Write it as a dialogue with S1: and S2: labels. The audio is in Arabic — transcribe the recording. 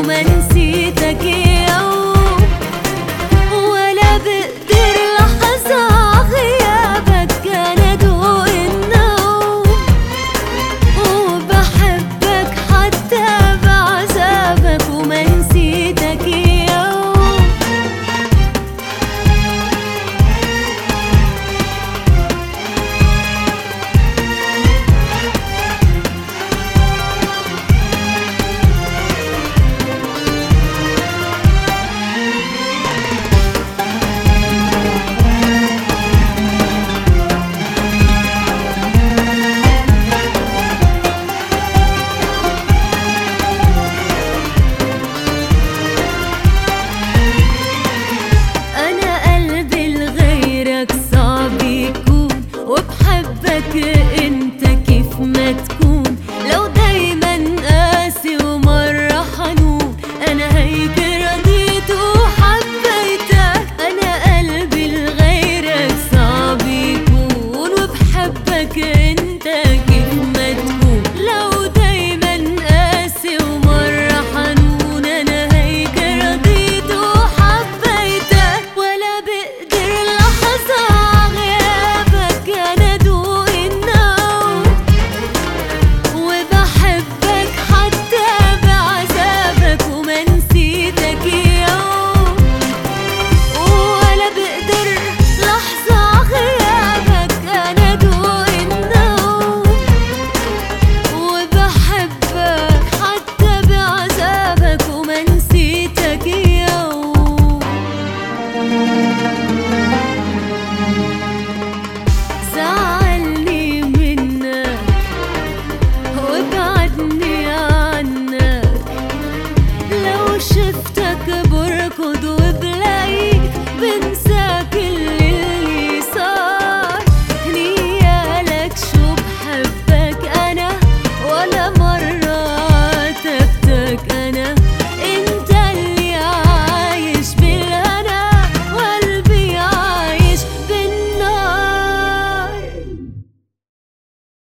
S1: وما نسيتك يوم، ولا بقدر لحظة غيابك كان أدوق النوم، وبحبك حتى بعذابك وما نسيتك يوم. وبحبك انت كيف ما تكون، لو دايما قاسي ومرة حنون، انا هيك رضيت وحبيتك. انا قلبي لغيرك صعب يكون، وبحبك انت كيف ما تكون، لو دايما قاسي ومرة حنون، انا هيك رضيت وحبيتك. ولا بقدر لحظة زعلني منك وابعدني